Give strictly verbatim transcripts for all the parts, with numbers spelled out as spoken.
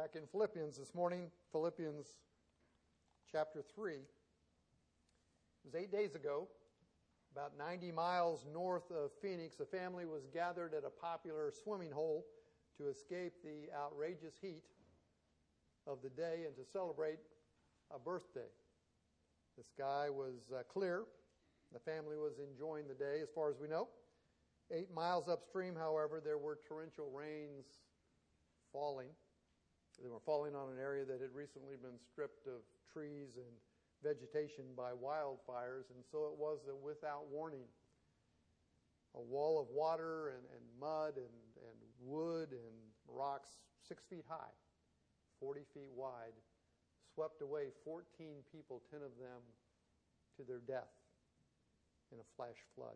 Back in Philippians this morning, Philippians chapter three. It was eight days ago, about ninety miles north of Phoenix. A family was gathered at a popular swimming hole to escape the outrageous heat of the day and to celebrate a birthday. The sky was uh, clear. The family was enjoying the day, as far as we know. Eight miles upstream, however, there were torrential rains falling. They were falling on an area that had recently been stripped of trees and vegetation by wildfires, and so it was that without warning, a wall of water and, and mud and, and wood and rocks six feet high, forty feet wide, swept away fourteen people, ten of them to their death in a flash flood.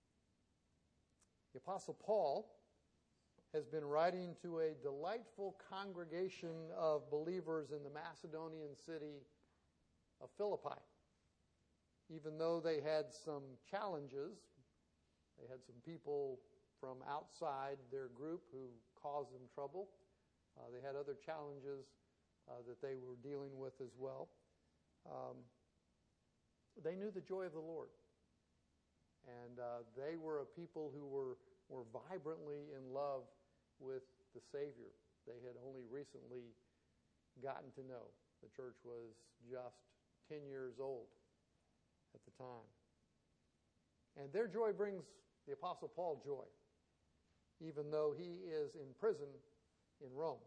The Apostle Paul has been writing to a delightful congregation of believers in the Macedonian city of Philippi. Even though they had some challenges, they had some people from outside their group who caused them trouble. Uh, they had other challenges uh, that they were dealing with as well. Um, they knew the joy of the Lord. And uh, they were a people who were, were vibrantly in love with the Savior. They had only recently gotten to know. The church was just ten years old at the time. And their joy brings the Apostle Paul joy, even though he is in prison in Rome.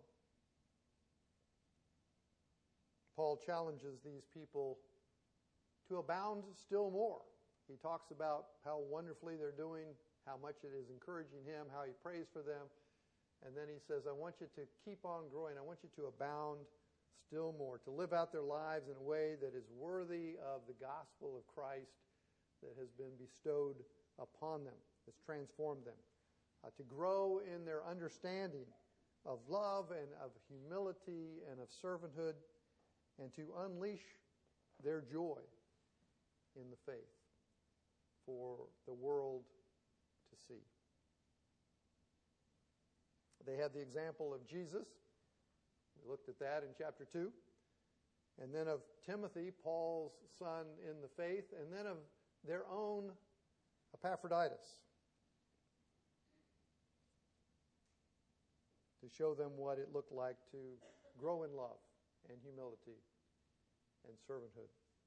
Paul challenges these people to abound still more. He talks about how wonderfully they're doing, how much it is encouraging him, how he prays for them. And then he says, I want you to keep on growing. I want you to abound still more, to live out their lives in a way that is worthy of the gospel of Christ that has been bestowed upon them, that's transformed them, uh, to grow in their understanding of love and of humility and of servanthood, and to unleash their joy in the faith for the world to see. They had the example of Jesus. We looked at that in chapter two. And then of Timothy, Paul's son in the faith. And then of their own Epaphroditus, to show them what it looked like to grow in love and humility and servanthood.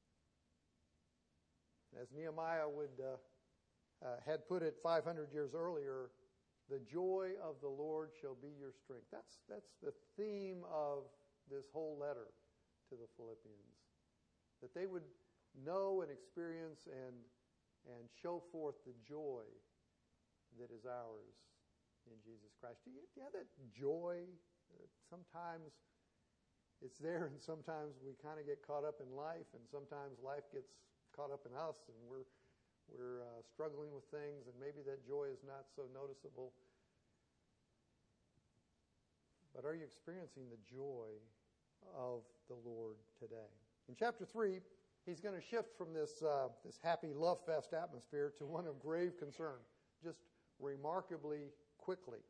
As Nehemiah would uh, uh, had put it five hundred years earlier, the joy of the Lord shall be your strength. That's, that's the theme of this whole letter to the Philippians. That they would know and experience and, and show forth the joy that is ours in Jesus Christ. Do you, do you have that joy? Sometimes it's there, and sometimes we kind of get caught up in life, and sometimes life gets caught up in us, and we're we're uh, struggling with things, and maybe that joy is not so noticeable. But are you experiencing the joy of the Lord today? In chapter three, he's going to shift from this uh, this happy love fest atmosphere to one of grave concern, just remarkably quickly.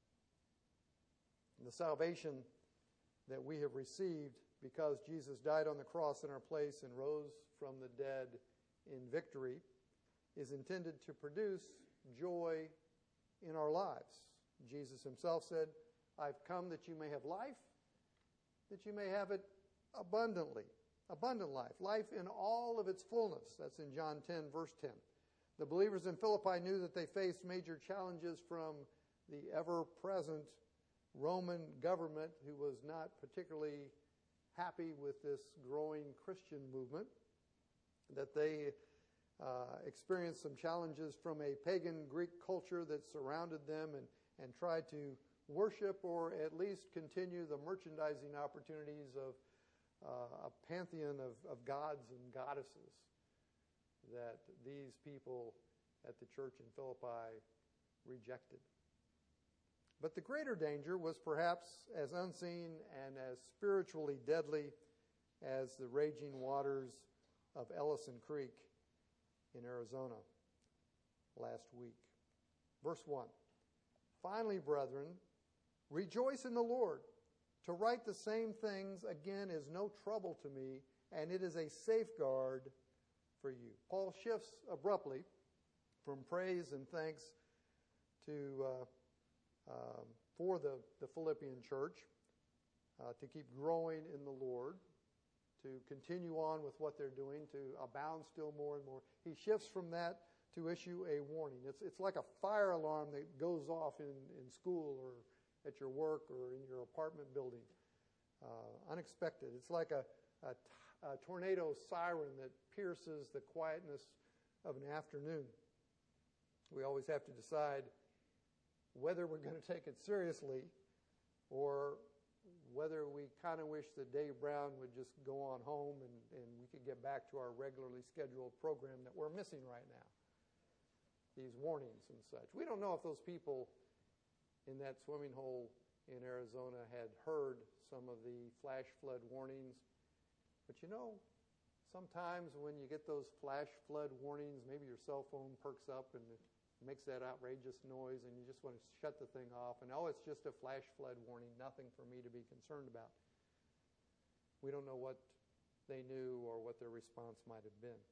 The salvation that we have received because Jesus died on the cross in our place and rose from the dead in victory is intended to produce joy in our lives. Jesus himself said, I've come that you may have life, that you may have it abundantly. Abundant life. Life in all of its fullness. That's in John ten, verse ten. The believers in Philippi knew that they faced major challenges from the ever-present Roman government, who was not particularly happy with this growing Christian movement, that they uh, experienced some challenges from a pagan Greek culture that surrounded them and, and tried to worship or at least continue the merchandising opportunities of uh, a pantheon of, of gods and goddesses that these people at the church in Philippi rejected. But the greater danger was perhaps as unseen and as spiritually deadly as the raging waters of Ellison Creek in Arizona last week. Verse one, finally, brethren, rejoice in the Lord. To write the same things again is no trouble to me, and it is a safeguard for you. Paul shifts abruptly from praise and thanks to uh, um, for the, the Philippian church uh, to keep growing in the Lord, to continue on with what they're doing, to abound still more and more. He shifts from that to issue a warning. It's it's like a fire alarm that goes off in, in school or at your work or in your apartment building. Uh, unexpected. It's like a, a, a tornado siren that pierces the quietness of an afternoon. We always have to decide whether we're going to take it seriously or whether we kind of wish that Dave Brown would just go on home and, and we could get back to our regularly scheduled program that we're missing right now. These warnings and such. We don't know if those people in that swimming hole in Arizona had heard some of the flash flood warnings. But you know, sometimes when you get those flash flood warnings, maybe your cell phone perks up and it makes that outrageous noise and you just want to shut the thing off. And oh, it's just a flash flood warning, nothing for me to be concerned about. We don't know what they knew or what their response might have been.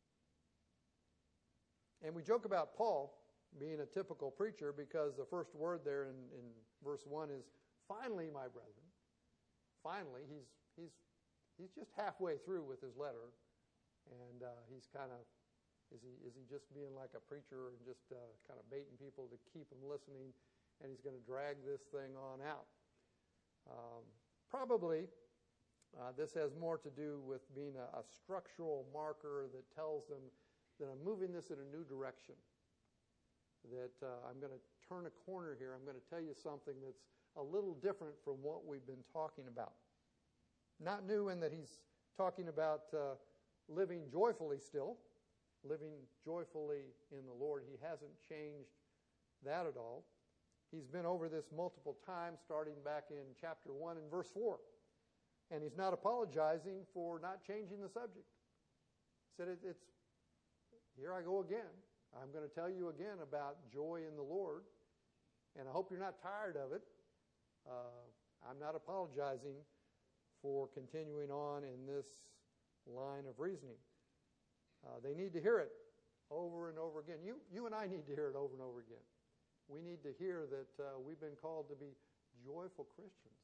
And we joke about Paul being a typical preacher because the first word there in, in verse one is, finally, my brethren. Finally, he's he's he's just halfway through with his letter, and uh, he's kind of, is he is he just being like a preacher and just uh, kind of baiting people to keep them listening, and he's going to drag this thing on out? Um, probably uh, this has more to do with being a, a structural marker that tells them that I'm moving this in a new direction. That uh, I'm going to turn a corner here. I'm going to tell you something that's a little different from what we've been talking about. Not new in that he's talking about uh, living joyfully still, living joyfully in the Lord. He hasn't changed that at all. He's been over this multiple times, starting back in chapter one and verse four. And he's not apologizing for not changing the subject. He said, it, it's, here I go again. I'm going to tell you again about joy in the Lord, and I hope you're not tired of it. Uh, I'm not apologizing for continuing on in this line of reasoning. Uh, they need to hear it over and over again. You, you and I need to hear it over and over again. We need to hear that uh, we've been called to be joyful Christians.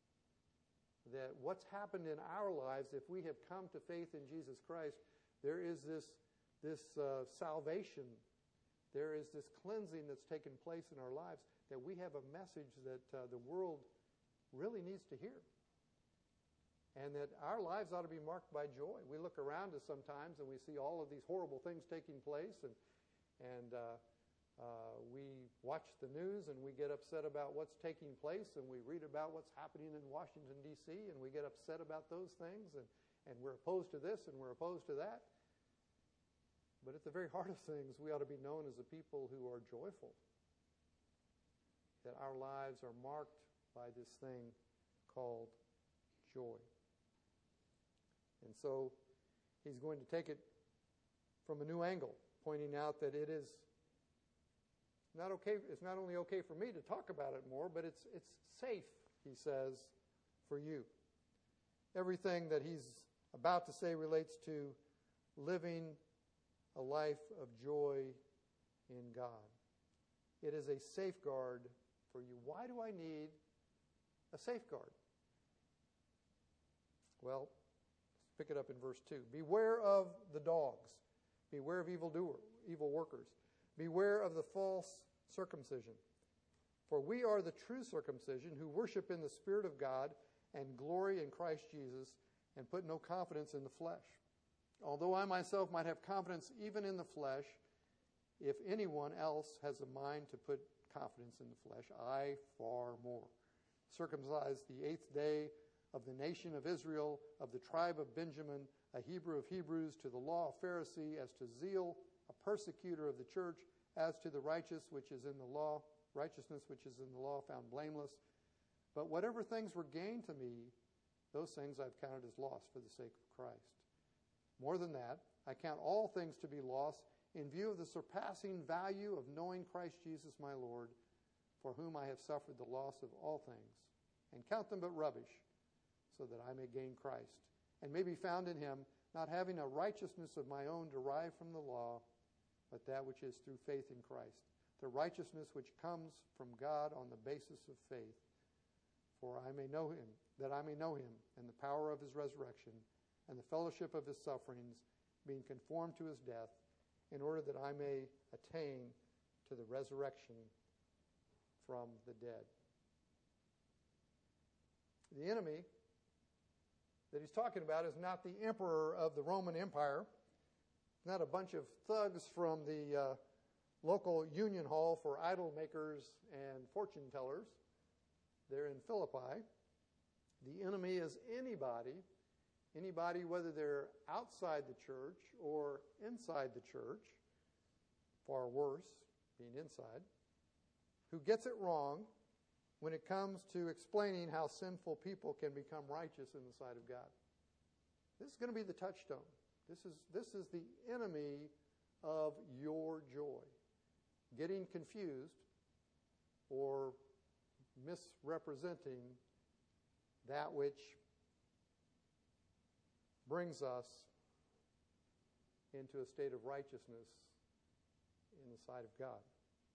That what's happened in our lives, if we have come to faith in Jesus Christ, there is this this uh, salvation, there is this cleansing that's taken place in our lives, that we have a message that uh, the world really needs to hear. And that our lives ought to be marked by joy. We look around us sometimes and we see all of these horrible things taking place, and, and uh, uh, we watch the news and we get upset about what's taking place, and we read about what's happening in Washington, D C, and we get upset about those things, and, and we're opposed to this and we're opposed to that. But at the very heart of things, we ought to be known as a people who are joyful. That our lives are marked by this thing called joy. And so he's going to take it from a new angle, pointing out that it is not okay. It's not only okay for me to talk about it more, but it's it's safe, he says, for you. Everything that he's about to say relates to living a life of joy in God. It is a safeguard for you. Why do I need a safeguard? Well, let's pick it up in verse two. Beware of the dogs. Beware of evildoer, evil workers. Beware of the false circumcision. For we are the true circumcision who worship in the Spirit of God and glory in Christ Jesus and put no confidence in the flesh. Although I myself might have confidence even in the flesh, if anyone else has a mind to put confidence in the flesh, I far more. Circumcised the eighth day, of the nation of Israel, of the tribe of Benjamin, a Hebrew of Hebrews, to the law a Pharisee, as to zeal a persecutor of the church, as to the righteous which is in the law, righteousness which is in the law, found blameless. But whatever things were gained to me, those things I've counted as loss for the sake of Christ. More than that, I count all things to be lost in view of the surpassing value of knowing Christ Jesus my Lord, for whom I have suffered the loss of all things, and count them but rubbish, so that I may gain Christ, and may be found in him, not having a righteousness of my own derived from the law, but that which is through faith in Christ, the righteousness which comes from God on the basis of faith. For I may know him, that I may know him, and the power of his resurrection, and the fellowship of his sufferings, being conformed to his death, in order that I may attain to the resurrection from the dead. The enemy that he's talking about is not the emperor of the Roman Empire, not a bunch of thugs from the uh, local union hall for idol makers and fortune tellers. They're in Philippi. The enemy is anybody, anybody whether they're outside the church or inside the church, far worse, being inside, who gets it wrong when it comes to explaining how sinful people can become righteous in the sight of God. This is going to be the touchstone. This is, this is the enemy of your joy. Getting confused or misrepresenting that which brings us into a state of righteousness in the sight of God.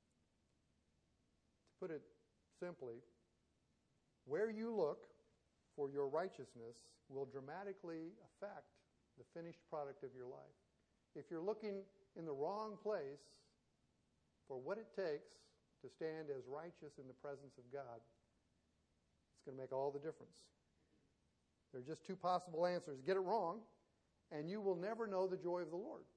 To put it simply, where you look for your righteousness will dramatically affect the finished product of your life. If you're looking in the wrong place for what it takes to stand as righteous in the presence of God, it's going to make all the difference. There are just two possible answers. Get it wrong, and you will never know the joy of the Lord.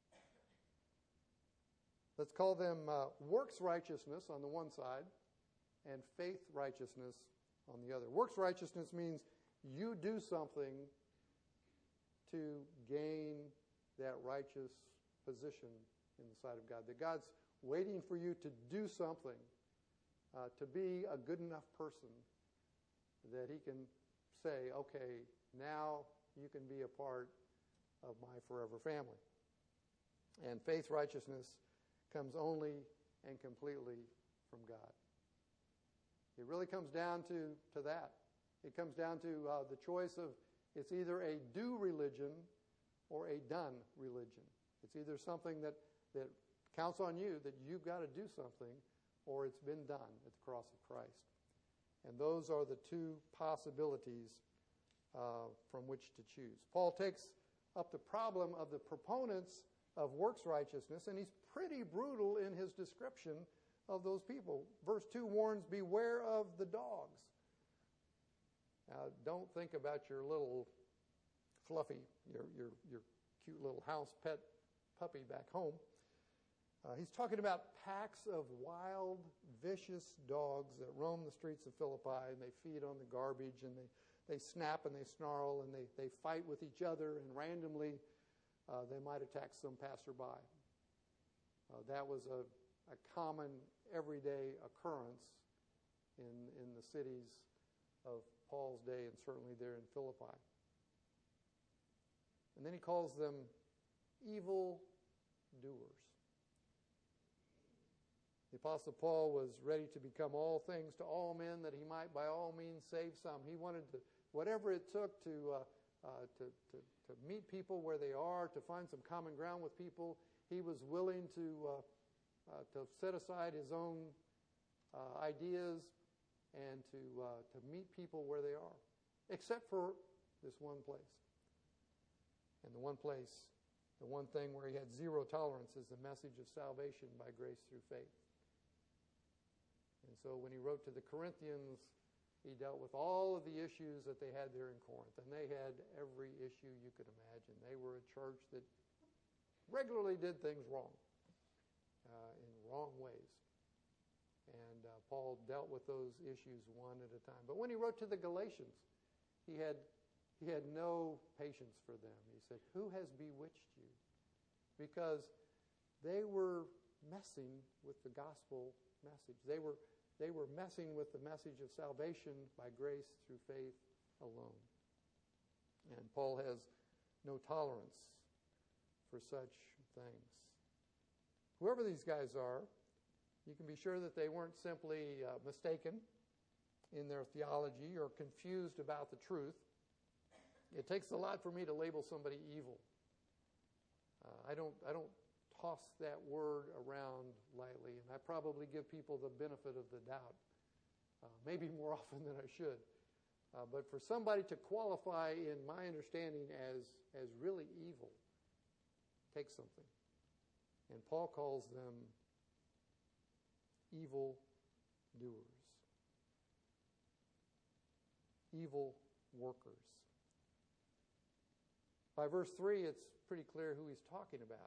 Let's call them uh, works righteousness on the one side and faith righteousness on the other. Works righteousness means you do something to gain that righteous position in the sight of God. That God's waiting for you to do something, uh, to be a good enough person that he can say, okay, now you can be a part of my forever family. And faith righteousness comes only and completely from God. It really comes down to, to that. It comes down to uh, the choice of it's either a do religion or a done religion. It's either something that, that counts on you, that you've got to do something, or it's been done at the cross of Christ. And those are the two possibilities uh, from which to choose. Paul takes up the problem of the proponents of works righteousness, and he's pretty brutal in his description of those people. Verse two warns, beware of the dogs. Now, don't think about your little fluffy, your, your, your cute little house pet puppy back home. Uh, he's talking about packs of wild, vicious dogs that roam the streets of Philippi, and they feed on the garbage, and they, they snap and they snarl, and they, they fight with each other, and randomly uh, they might attack some passerby. Uh, that was a, a common, everyday occurrence in, in the cities of Paul's day, and certainly there in Philippi. And then he calls them evil doers. The Apostle Paul was ready to become all things to all men, that he might by all means save some. He wanted to, whatever it took to, uh, uh, to, to, to meet people where they are, to find some common ground with people. He was willing to, uh, uh, to set aside his own uh, ideas and to, uh, to meet people where they are, except for this one place. And the one place, the one thing where he had zero tolerance is the message of salvation by grace through faith. And so when he wrote to the Corinthians, he dealt with all of the issues that they had there in Corinth. And they had every issue you could imagine. They were a church that regularly did things wrong, uh, in wrong ways. And uh, Paul dealt with those issues one at a time. But when he wrote to the Galatians, he had, he had no patience for them. He said, who has bewitched you? Because they were messing with the gospel message. They were They were messing with the message of salvation by grace through faith alone. And Paul has no tolerance for such things. Whoever these guys are, you can be sure that they weren't simply uh, mistaken in their theology or confused about the truth. It takes a lot for me to label somebody evil. Uh, I don't I don't toss that word around lightly, and I probably give people the benefit of the doubt, uh, maybe more often than I should. Uh, but for somebody to qualify in my understanding as, as really evil takes something. And Paul calls them evil doers, evil workers. By verse three, it's pretty clear who he's talking about.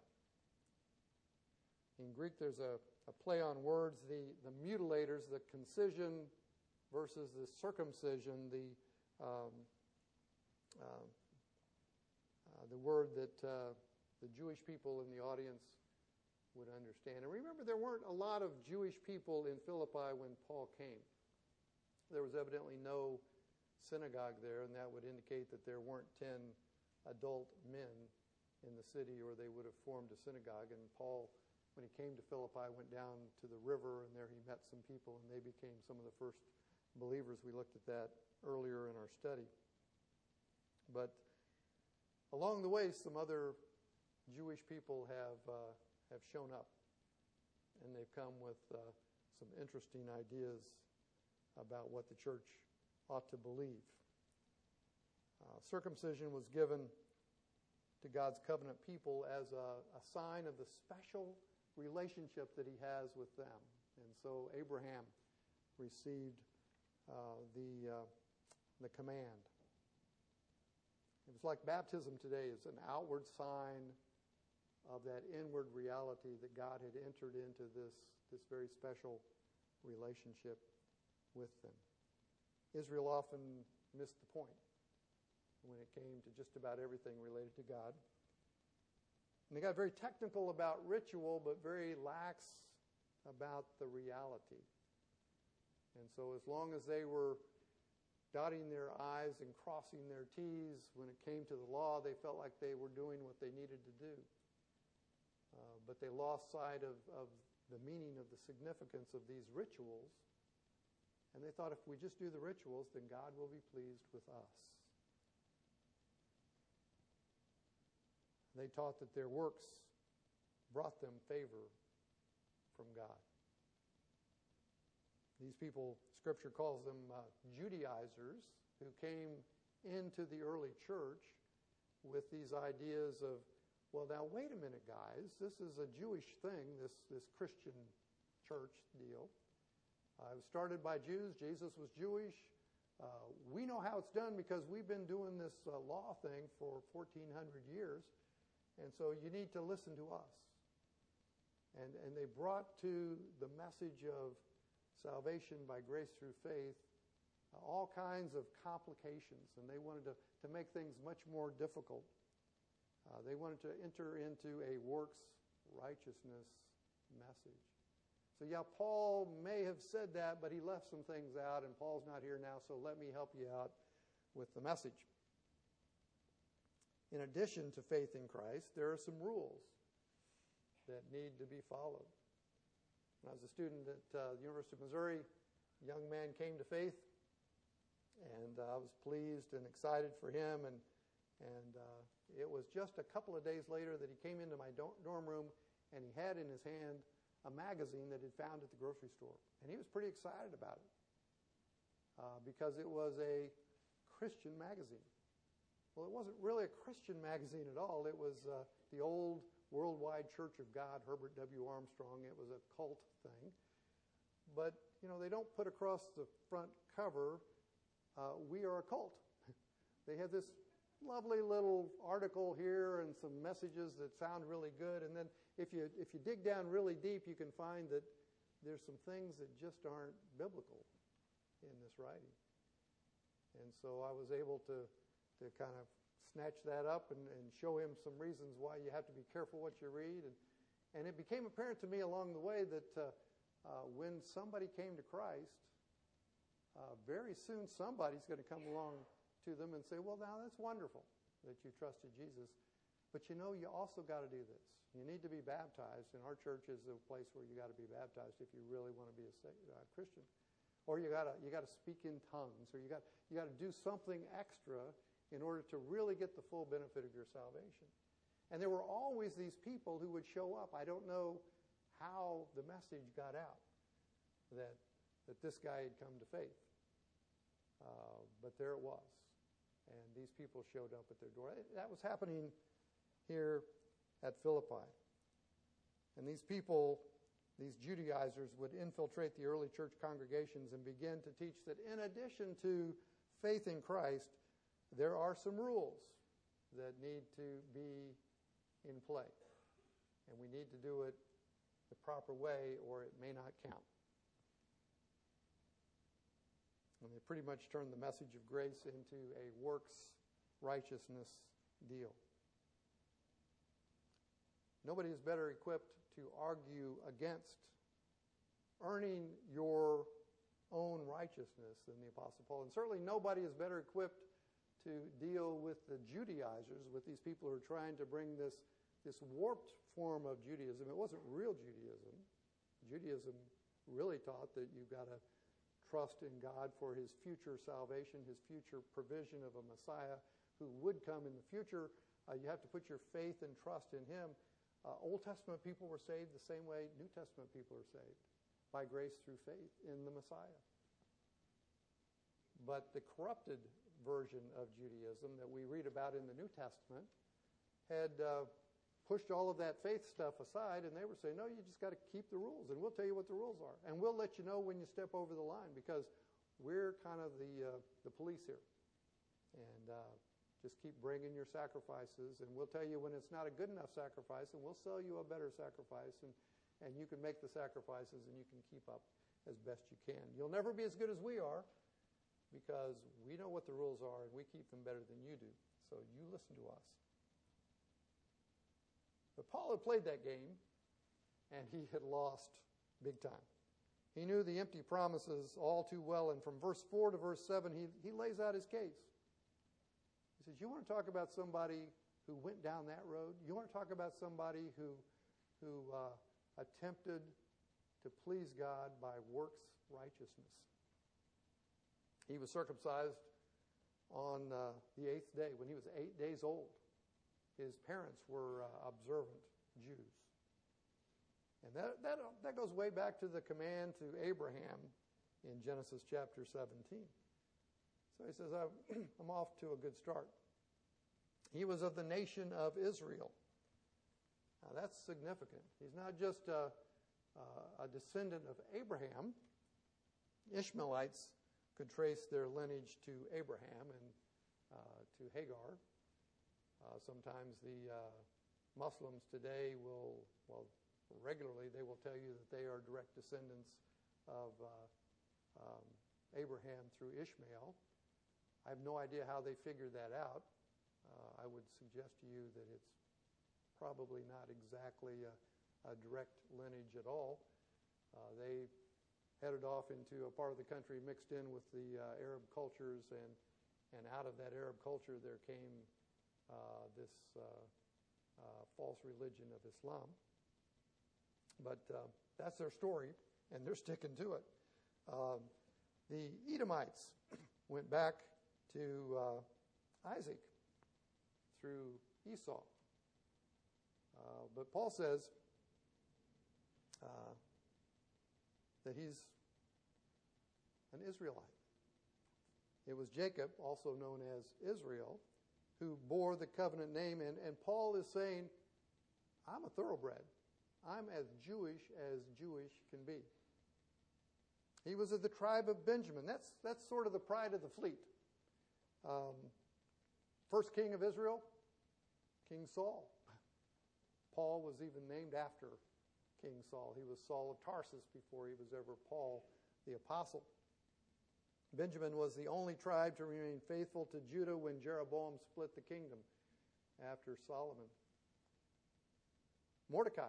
In Greek, there's a, a play on words, the, the mutilators, the concision versus the circumcision, the um, uh, uh, the word that uh, the Jewish people in the audience would understand. And remember, there weren't a lot of Jewish people in Philippi when Paul came. There was evidently no synagogue there, and that would indicate that there weren't ten adult men in the city, or they would have formed a synagogue. And Paul, when he came to Philippi, went down to the river, and there he met some people, and they became some of the first believers. We looked at that earlier in our study. But along the way, some other Jewish people have uh, have shown up, and they've come with uh, some interesting ideas about what the church ought to believe. Uh, circumcision was given to God's covenant people as a, a sign of the special relationship that he has with them. And so Abraham received uh, the, uh, the command. It was like baptism today is an outward sign of that inward reality that God had entered into this, this very special relationship with them. Israel often missed the point when it came to just about everything related to God. And they got very technical about ritual, but very lax about the reality. And so as long as they were dotting their I's and crossing their T's, when it came to the law, they felt like they were doing what they needed to do. Uh, but they lost sight of, of the meaning of the significance of these rituals. And they thought if we just do the rituals, then God will be pleased with us. They taught that their works brought them favor from God. These people, Scripture calls them uh, Judaizers, who came into the early church with these ideas of, well, now wait a minute, guys. This is a Jewish thing, this, this Christian church deal. Uh, it was started by Jews. Jesus was Jewish. Uh, we know how it's done because we've been doing this uh, law thing for fourteen hundred years. And so you need to listen to us. And, and they brought to the message of salvation by grace through faith uh, all kinds of complications. And they wanted to, to make things much more difficult. Uh, they wanted to enter into a works righteousness message. So yeah, Paul may have said that, but he left some things out, and Paul's not here now, so let me help you out with the message. In addition to faith in Christ, there are some rules that need to be followed. When I was a student at uh, the University of Missouri, a young man came to faith, and uh, I was pleased and excited for him, and and uh, it was just a couple of days later that he came into my dorm room, and he had in his hand a magazine that he'd found at the grocery store. And he was pretty excited about it uh, because it was a Christian magazine. Well, it wasn't really a Christian magazine at all. It was uh, the old Worldwide Church of God, Herbert W. Armstrong. It was a cult thing. But, you know, they don't put across the front cover, uh, we are a cult. They have this lovely little article here and some messages that sound really good. And then if you if you dig down really deep, you can find that there's some things that just aren't biblical in this writing. And so I was able to to kind of snatch that up and, and show him some reasons why you have to be careful what you read. And, and it became apparent to me along the way that uh, uh, when somebody came to Christ, uh, very soon somebody's going to come along to them and say, well, now that's wonderful that you trusted Jesus. But you know, you also got to do this. You need to be baptized. And our church is a place where you got to be baptized if you really want to be a uh, Christian. or you gotta you gotta speak in tongues, or you got you gotta do something extra in order to really get the full benefit of your salvation. And there were always these people who would show up. I don't know how the message got out that that this guy had come to faith, uh, but there it was, and these people showed up at their door. That was happening here at Philippi, and these people, these Judaizers, would infiltrate the early church congregations and begin to teach that in addition to faith in Christ, there are some rules that need to be in play, and we need to do it the proper way or it may not count. And they pretty much turned the message of grace into a works righteousness deal. Nobody is better equipped to argue against earning your own righteousness than the Apostle Paul. And certainly nobody is better equipped to deal with the Judaizers, with these people who are trying to bring this, this warped form of Judaism. It wasn't real Judaism. Judaism really taught that you've got to trust in God for his future salvation, his future provision of a Messiah who would come in the future. Uh, you have to put your faith and trust in him. Uh, Old Testament people were saved the same way New Testament people are saved, by grace through faith in the Messiah. But the corrupted version of Judaism that we read about in the New Testament had uh, pushed all of that faith stuff aside, and they were saying, no, you just got to keep the rules, and we'll tell you what the rules are. And we'll let you know when you step over the line, because we're kind of the uh, the police here. And uh, just keep bringing your sacrifices, and we'll tell you when it's not a good enough sacrifice, and we'll sell you a better sacrifice, and, and you can make the sacrifices, and you can keep up as best you can. You'll never be as good as we are, because we know what the rules are, and we keep them better than you do. So you listen to us. But Paul had played that game, and he had lost big time. He knew the empty promises all too well, and from verse four to verse seven, he, he lays out his case. He says, you want to talk about somebody who went down that road? You want to talk about somebody who, who uh, attempted to please God by works righteousness? He was circumcised on uh, the eighth day, when he was eight days old. His parents were uh, observant Jews. And that, that, that goes way back to the command to Abraham in Genesis chapter seventeen. So he says, I'm off to a good start. He was of the nation of Israel. Now that's significant. He's not just a, a descendant of Abraham. Ishmaelites could trace their lineage to Abraham and uh, to Hagar. Uh, sometimes the uh, Muslims today will, well, regularly they will tell you that they are direct descendants of uh, um, Abraham through Ishmael. I have no idea how they figured that out. Uh, I would suggest to you that it's probably not exactly a, a direct lineage at all. Uh, they headed off into a part of the country mixed in with the uh, Arab cultures, and, and out of that Arab culture there came Uh, this uh, uh, false religion of Islam. But uh, that's their story, and they're sticking to it. Um, the Edomites went back to uh, Isaac through Esau. Uh, but Paul says uh, that he's an Israelite. It was Jacob, also known as Israel, who bore the covenant name. And, and Paul is saying, I'm a thoroughbred. I'm as Jewish as Jewish can be. He was of the tribe of Benjamin. That's, that's sort of the pride of the fleet. Um, first king of Israel, King Saul. Paul was even named after King Saul. He was Saul of Tarsus before he was ever Paul the apostle. Benjamin was the only tribe to remain faithful to Judah when Jeroboam split the kingdom after Solomon. Mordecai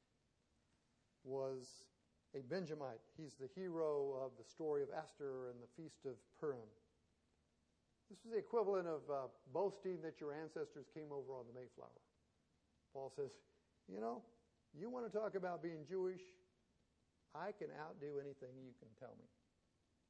was a Benjamite. He's the hero of the story of Esther and the Feast of Purim. This was the equivalent of uh, boasting that your ancestors came over on the Mayflower. Paul says, you know, you want to talk about being Jewish? I can outdo anything you can tell me.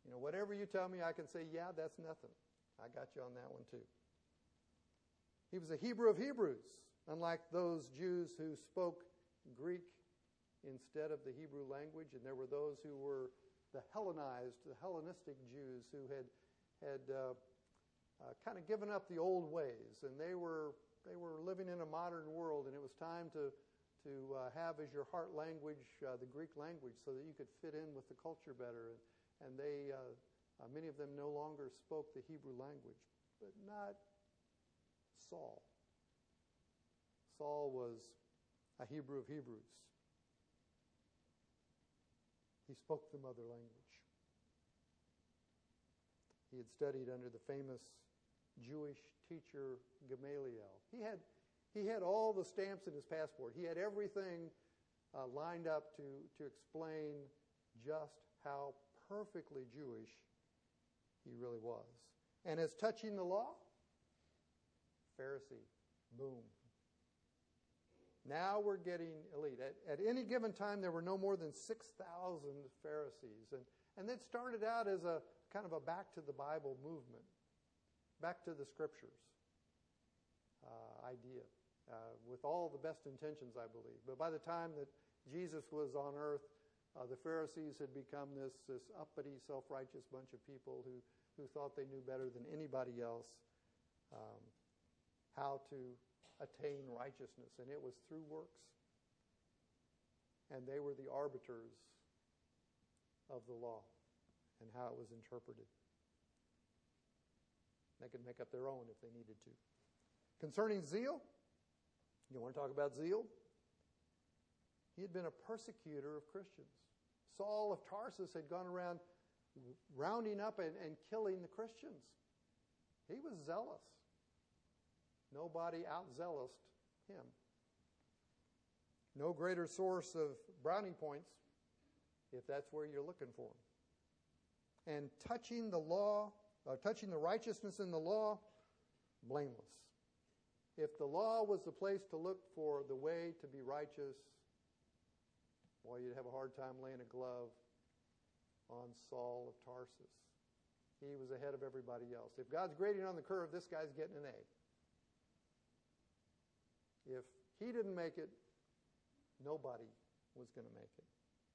You know, whatever you tell me, I can say, yeah, that's nothing. I got you on that one too. He was a Hebrew of Hebrews, unlike those Jews who spoke Greek instead of the Hebrew language, and there were those who were the Hellenized, the Hellenistic Jews who had had uh, uh, kind of given up the old ways, and they were they were living in a modern world, and it was time to to uh, have as your heart language uh, the Greek language, so that you could fit in with the culture better. And, and they, uh, uh, many of them, no longer spoke the Hebrew language, but not Saul. Saul was a Hebrew of Hebrews. He spoke the mother language. He had studied under the famous Jewish teacher Gamaliel. He had he had all the stamps in his passport. He had everything uh, lined up to, to explain just how perfectly Jewish he really was. And as touching the law, Pharisee, boom. Now we're getting elite. At, at any given time, there were no more than six thousand Pharisees. And, and that started out as a kind of a back to the Bible movement, back to the Scriptures uh, idea, uh, with all the best intentions, I believe. But by the time that Jesus was on earth, uh, the Pharisees had become this, this uppity, self-righteous bunch of people who, who thought they knew better than anybody else um, how to attain righteousness, and it was through works. And they were the arbiters of the law and how it was interpreted. They could make up their own if they needed to. Concerning zeal, you want to talk about zeal? He had been a persecutor of Christians. Saul of Tarsus had gone around rounding up and, and killing the Christians. He was zealous. Nobody outzealoused him. No greater source of brownie points, if that's where you're looking for them. And touching the law, uh, touching the righteousness in the law, blameless. If the law was the place to look for the way to be righteous, boy, you'd have a hard time laying a glove on Saul of Tarsus. He was ahead of everybody else. If God's grading on the curve, this guy's getting an A. If he didn't make it, nobody was going to make it.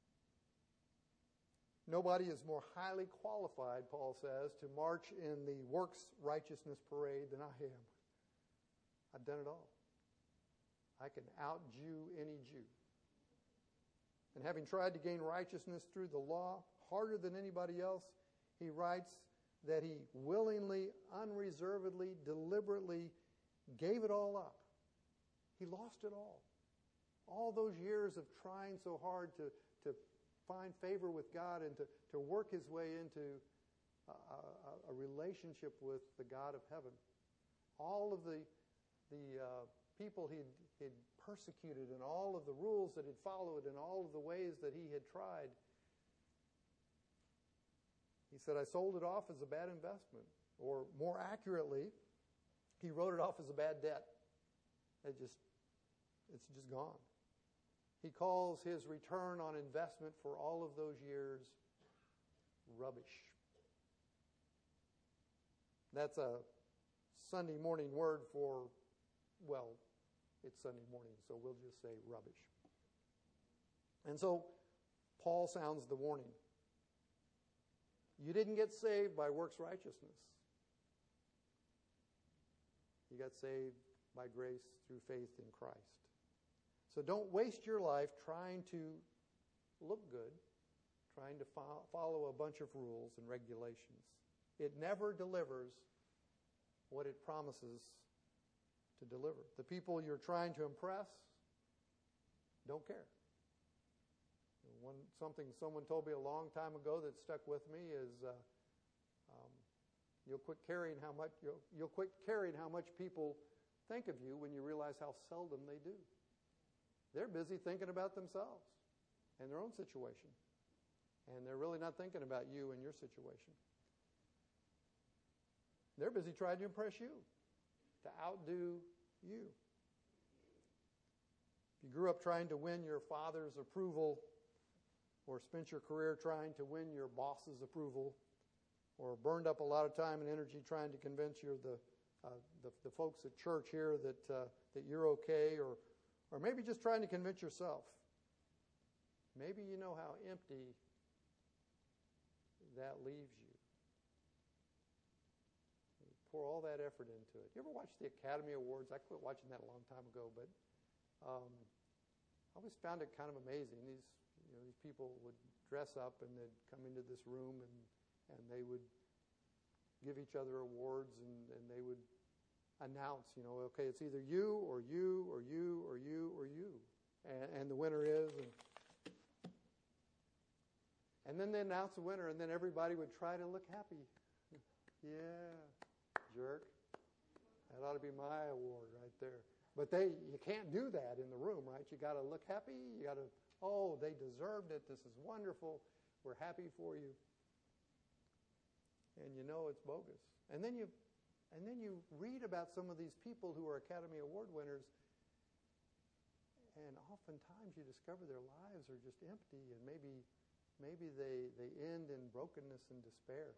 Nobody is more highly qualified, Paul says, to march in the works righteousness parade than I am. I've done it all. I can out-Jew any Jew. And having tried to gain righteousness through the law harder than anybody else, he writes that he willingly, unreservedly, deliberately gave it all up. He lost it all. All those years of trying so hard to, to find favor with God and to, to work his way into a, a, a relationship with the God of heaven. All of the, the uh, people he'd, he'd persecuted and all of the rules that he'd followed and all of the ways that he had tried. He said, I sold it off as a bad investment. Or more accurately, he wrote it off as a bad debt. It just, it's just gone. He calls his return on investment for all of those years rubbish. That's a Sunday morning word for, well, it's Sunday morning, so we'll just say rubbish. And so Paul sounds the warning. You didn't get saved by works righteousness. You got saved by grace through faith in Christ. So don't waste your life trying to look good, trying to fo- follow a bunch of rules and regulations. It never delivers what it promises to deliver. The people you're trying to impress don't care. One, something someone told me a long time ago that stuck with me is uh, um, you'll quit caring how much you'll, you'll quit caring how much people think of you when you realize how seldom they do. They're busy thinking about themselves and their own situation, and they're really not thinking about you and your situation. They're busy trying to impress you, to outdo you. If you grew up trying to win your father's approval or spent your career trying to win your boss's approval, or burned up a lot of time and energy trying to convince you the uh, the, the folks at church here that uh, that you're okay, or or maybe just trying to convince yourself. Maybe you know how empty that leaves you. You pour all that effort into it. You ever watch the Academy Awards? I quit watching that a long time ago, but um, I always found it kind of amazing. These you know these people would dress up and they'd come into this room and and they would give each other awards, and, and they would announce, you know, okay, it's either you or you or you or you or you, and, and the winner is, and, and then they announce the winner, and then everybody would try to look happy. Yeah, jerk. That ought to be my award right there. But they, you can't do that in the room, right? You got to look happy. You got to, oh, they deserved it. This is wonderful. We're happy for you. And you know it's bogus. And then you and then you read about some of these people who are Academy Award winners, and oftentimes you discover their lives are just empty, and maybe maybe they, they end in brokenness and despair.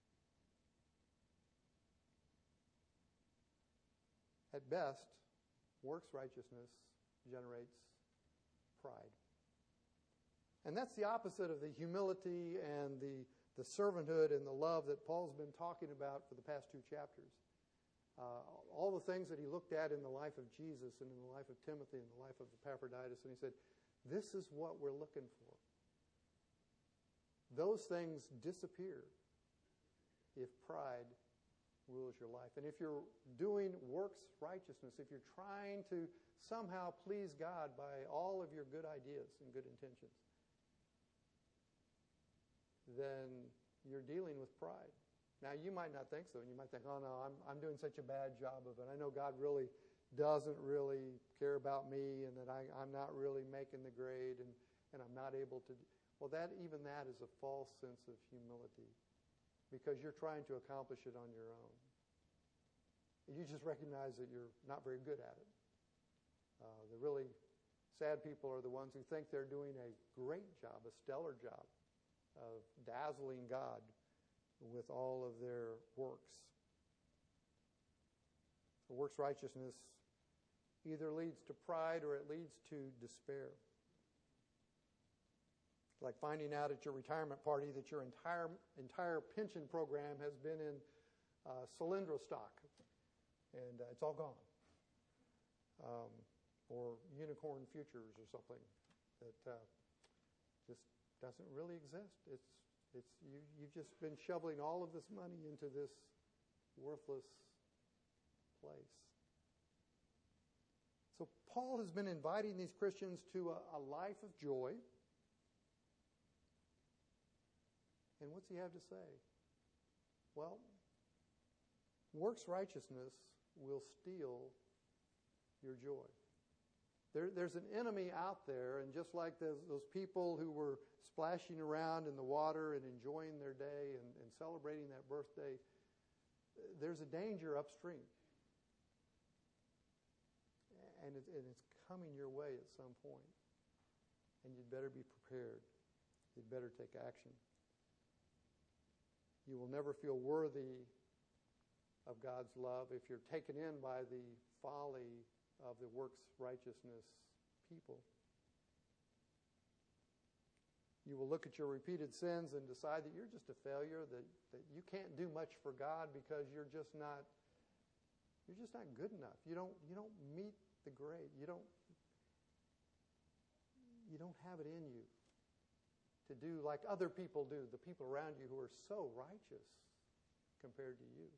At best, works righteousness generates pride. And that's the opposite of the humility and the the servanthood and the love that Paul's been talking about for the past two chapters. Uh, all the things that he looked at in the life of Jesus and in the life of Timothy and the life of Epaphroditus, and he said, this is what we're looking for. Those things disappear if pride rules your life. And if you're doing works righteousness, if you're trying to somehow please God by all of your good ideas and good intentions, then you're dealing with pride. Now, you might not think so, and you might think, oh, no, I'm, I'm doing such a bad job of it. I know God really doesn't really care about me, and that I, I'm not really making the grade, and, and I'm not able to. Well, that even that is a false sense of humility, because you're trying to accomplish it on your own. You just recognize that you're not very good at it. Uh, the really sad people are the ones who think they're doing a great job, a stellar job, of dazzling God with all of their works. The works righteousness either leads to pride or it leads to despair. It's like finding out at your retirement party that your entire entire pension program has been in uh, Solyndra stock, and uh, it's all gone. Um, or Unicorn Futures or something that uh, just doesn't really exist. It's it's you you've just been shoveling all of this money into this worthless place. So Paul has been inviting these Christians to a, a life of joy. And what's he have to say? Well, works righteousness will steal your joy. There, there's an enemy out there, and just like those, those people who were splashing around in the water and enjoying their day and, and celebrating that birthday, there's a danger upstream. And, it, and it's coming your way at some point. And you'd better be prepared. You'd better take action. You will never feel worthy of God's love if you're taken in by the folly of the works righteousness people. You will look at your repeated sins and decide that you're just a failure, that, that you can't do much for God because you're just not you're just not good enough. You don't you don't meet the grade. You don't you don't have it in you to do like other people do, the people around you who are so righteous compared to you.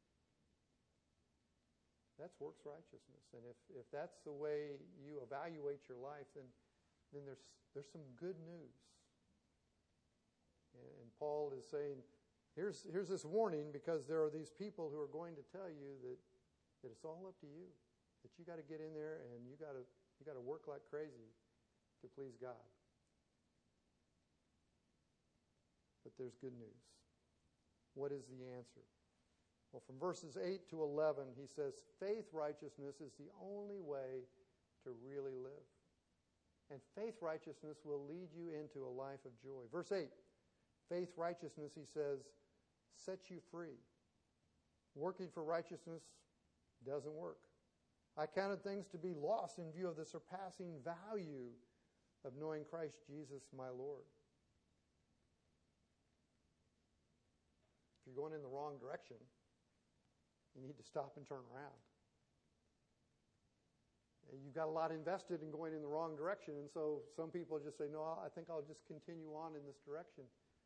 That's works righteousness. And if, if that's the way you evaluate your life, then, then there's, there's some good news. And, and Paul is saying, here's, here's this warning, because there are these people who are going to tell you that, that it's all up to you, that you got to get in there and you got to you got to work like crazy to please God. But there's good news. What is the answer? Well, from verses eight to eleven, he says, faith righteousness is the only way to really live. And faith righteousness will lead you into a life of joy. Verse eight, faith righteousness, he says, sets you free. Working for righteousness doesn't work. I counted things to be lost in view of the surpassing value of knowing Christ Jesus my Lord. If you're going in the wrong direction, you need to stop and turn around. You've got a lot invested in going in the wrong direction, and so some people just say, no, I think I'll just continue on in this direction.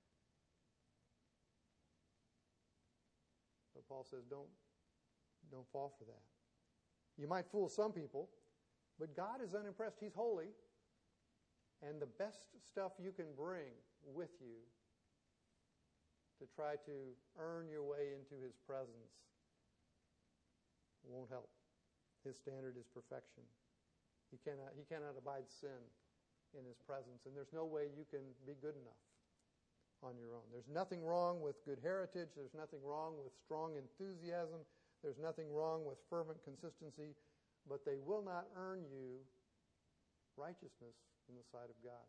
But Paul says, don't, don't fall for that. You might fool some people, but God is unimpressed. He's holy, and the best stuff you can bring with you to try to earn your way into His presence won't help. His standard is perfection. He cannot, he cannot abide sin in His presence, and there's no way you can be good enough on your own. There's nothing wrong with good heritage. There's nothing wrong with strong enthusiasm. There's nothing wrong with fervent consistency, but they will not earn you righteousness in the sight of God.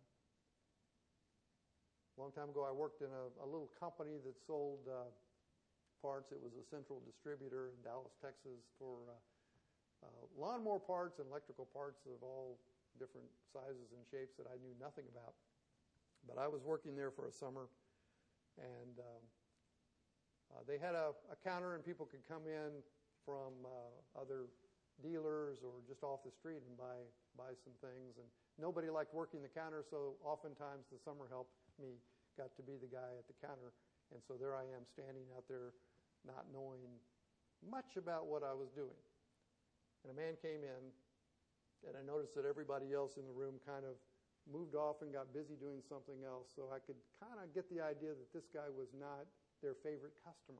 A long time ago, I worked in a, a little company that sold uh, parts. It was a central distributor in Dallas, Texas, for uh, uh, lawnmower parts and electrical parts of all different sizes and shapes that I knew nothing about. But I was working there for a summer, and um, uh, they had a, a counter, and people could come in from uh, other dealers or just off the street and buy buy some things. And nobody liked working the counter, so oftentimes the summer help me got to be the guy at the counter. And so there I am standing out there not knowing much about what I was doing. And a man came in, and I noticed that everybody else in the room kind of moved off and got busy doing something else. So I could kind of get the idea that this guy was not their favorite customer.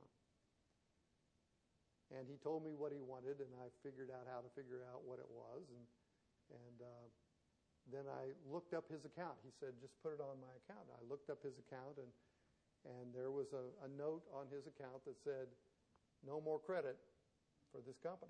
And he told me what he wanted, and I figured out how to figure out what it was. And, and uh, then I looked up his account. He said, just put it on my account. I looked up his account, and, and there was a, a note on his account that said, no more credit for this company.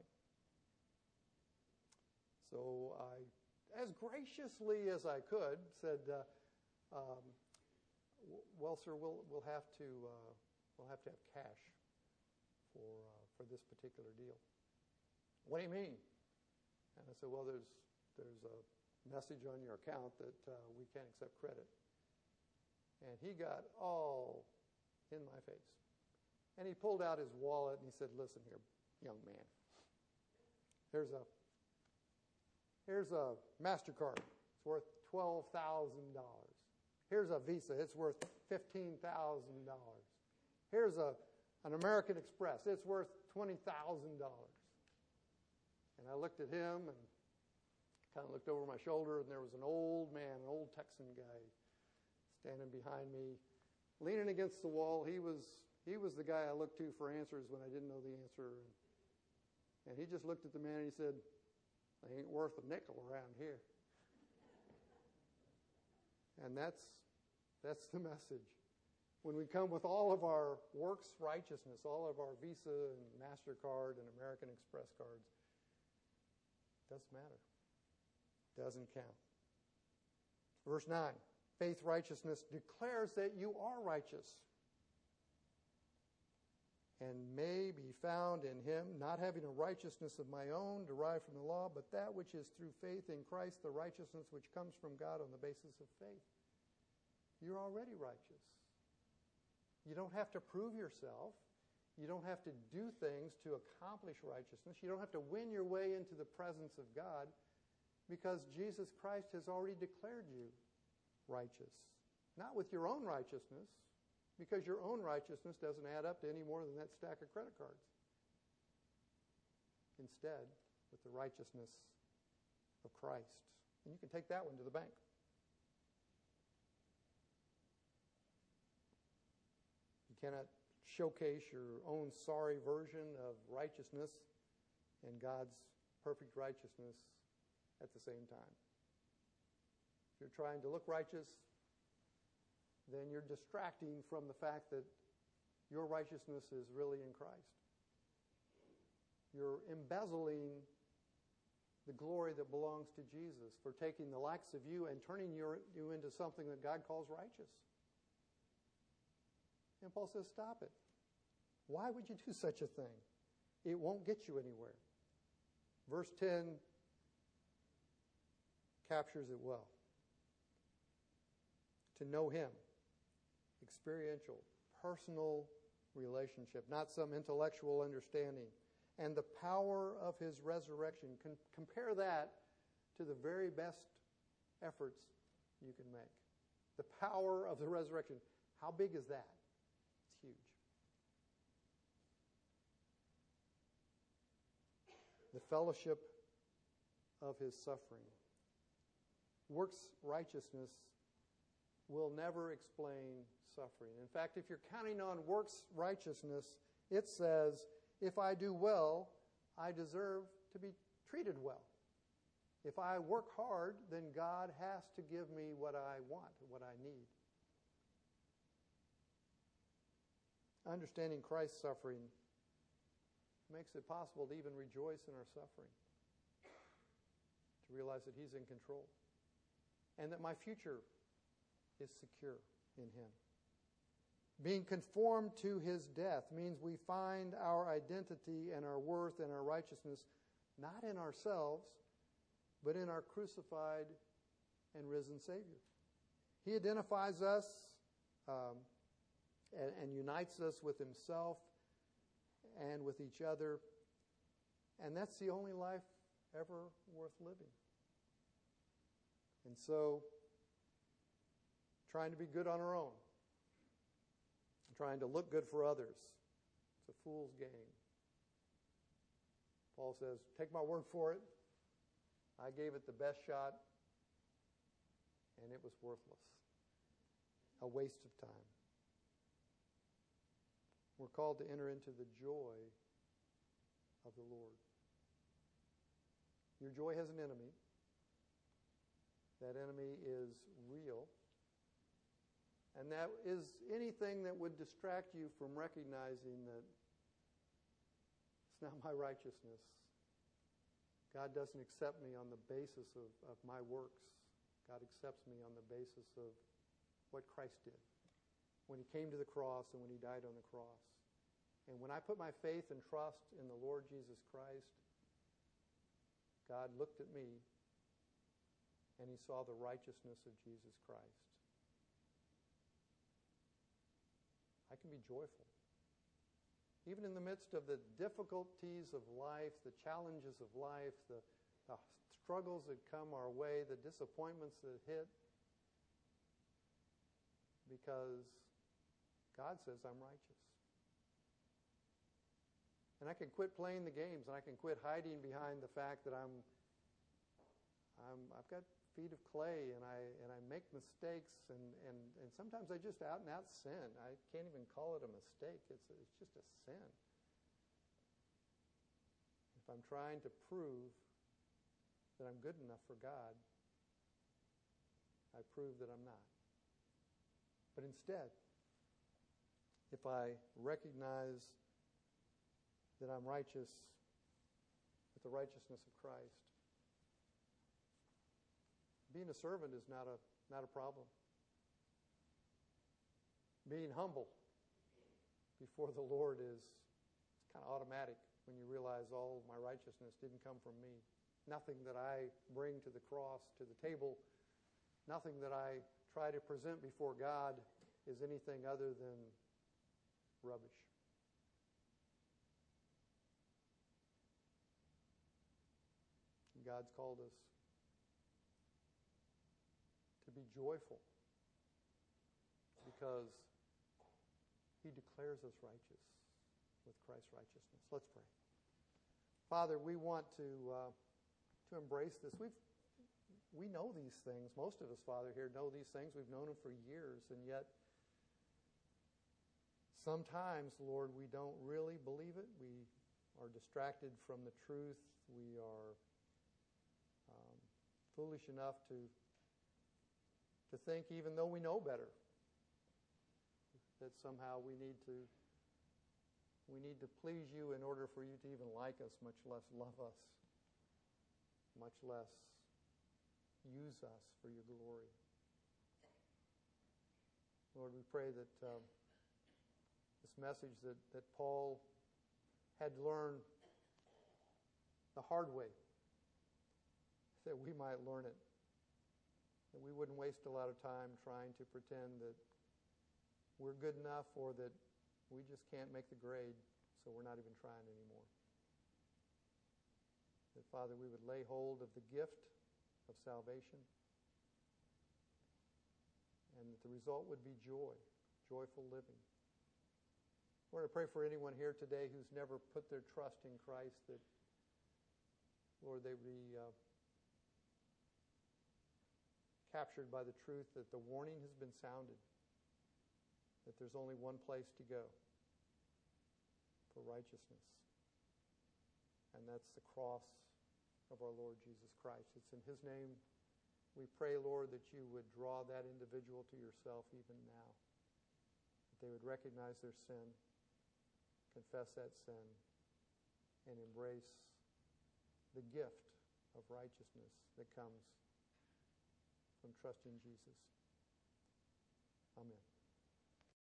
So I, as graciously as I could, said, uh, um, well, sir, we'll, we'll have to uh, we'll have to have cash for uh, for this particular deal. What do you mean? And I said, well, there's there's a message on your account that uh, we can't accept credit. And he got all in my face. And he pulled out his wallet and he said, listen here, young man. Here's a here's a MasterCard. It's worth twelve thousand dollars. Here's a Visa. It's worth fifteen thousand dollars. Here's a an American Express. It's worth twenty thousand dollars. And I looked at him and kind of looked over my shoulder, and there was an old man, an old Texan guy standing behind me, leaning against the wall. He was he was the guy I looked to for answers when I didn't know the answer. And, and he just looked at the man and he said, they ain't worth a nickel around here. And that's that's the message. When we come with all of our works righteousness, all of our Visa and MasterCard and American Express cards, doesn't matter. Doesn't count. Verse nine, faith righteousness declares that you are righteous and may be found in Him, not having a righteousness of my own derived from the law, but that which is through faith in Christ, the righteousness which comes from God on the basis of faith. You're already righteous. You don't have to prove yourself. You don't have to do things to accomplish righteousness. You don't have to win your way into the presence of God, because Jesus Christ has already declared you righteous. Not with your own righteousness, because your own righteousness doesn't add up to any more than that stack of credit cards. Instead, with the righteousness of Christ. And you can take that one to the bank. You cannot showcase your own sorry version of righteousness and God's perfect righteousness at the same time. If you're trying to look righteous, then you're distracting from the fact that your righteousness is really in Christ. You're embezzling the glory that belongs to Jesus for taking the likes of you and turning your, you into something that God calls righteous. And Paul says, stop it. Why would you do such a thing? It won't get you anywhere. Verse ten captures it well. To know Him, experiential, personal relationship, not some intellectual understanding, and the power of His resurrection. Con- compare that to the very best efforts you can make. The power of the resurrection. How big is that? It's huge. The fellowship of His suffering. Works righteousness will never explain suffering. In fact, if you're counting on works righteousness, it says, if I do well, I deserve to be treated well. If I work hard, then God has to give me what I want, what I need. Understanding Christ's suffering makes it possible to even rejoice in our suffering, to realize that He's in control, and that my future is secure in Him. Being conformed to His death means we find our identity and our worth and our righteousness not in ourselves, but in our crucified and risen Savior. He identifies us um, and, and unites us with Himself and with each other, and that's the only life ever worth living. And so, trying to be good on our own, trying to look good for others, it's a fool's game. Paul says, take my word for it. I gave it the best shot, and it was worthless. A waste of time. We're called to enter into the joy of the Lord. Your joy has an enemy. That enemy is real. And that is anything that would distract you from recognizing that it's not my righteousness. God doesn't accept me on the basis of, of my works. God accepts me on the basis of what Christ did when He came to the cross and when He died on the cross. And when I put my faith and trust in the Lord Jesus Christ, God looked at me and He saw the righteousness of Jesus Christ. I can be joyful. Even in the midst of the difficulties of life, the challenges of life, the, the struggles that come our way, the disappointments that hit, because God says I'm righteous. And I can quit playing the games, and I can quit hiding behind the fact that I'm, I'm I've got feet of clay, and I and I make mistakes, and, and, and sometimes I just out and out sin. I can't even call it a mistake. It's it's just a sin. If I'm trying to prove that I'm good enough for God, I prove that I'm not. But instead, if I recognize that I'm righteous with the righteousness of Christ, being a servant is not a not a problem. Being humble before the Lord is it's kind of automatic when you realize all my righteousness didn't come from me. Nothing that I bring to the cross, to the table, nothing that I try to present before God is anything other than rubbish. God's called us to be joyful because He declares us righteous with Christ's righteousness. Let's pray. Father, we want to uh, to embrace this. We've we know these things. Most of us, Father, here know these things. We've known them for years, and yet sometimes, Lord, we don't really believe it. We are distracted from the truth. We are Um, foolish enough to to think, even though we know better, that somehow we need to we need to please You in order for You to even like us, much less love us, much less use us for Your glory. Lord, we pray that um, This message that, that Paul had learned the hard way, that we might learn it. That we wouldn't waste a lot of time trying to pretend that we're good enough or that we just can't make the grade, so we're not even trying anymore. That, Father, we would lay hold of the gift of salvation, and that the result would be joy, joyful living. Lord, I pray for anyone here today who's never put their trust in Christ, that, Lord, they would be uh, captured by the truth that the warning has been sounded, that there's only one place to go for righteousness, and that's the cross of our Lord Jesus Christ. It's in His name we pray, Lord, that you would draw that individual to yourself even now, that they would recognize their sin, confess that sin, and embrace the gift of righteousness that comes from trusting Jesus. Amen.